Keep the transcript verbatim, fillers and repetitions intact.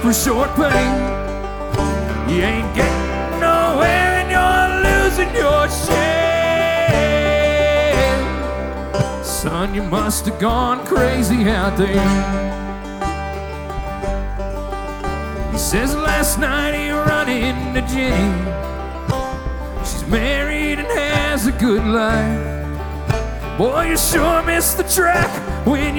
for short pay. You ain't getting nowhere and you're losing your shit. Son, you must have gone crazy out there. He says last night he run into Jenny. She's married and has a good life. Boy, you sure miss the track when you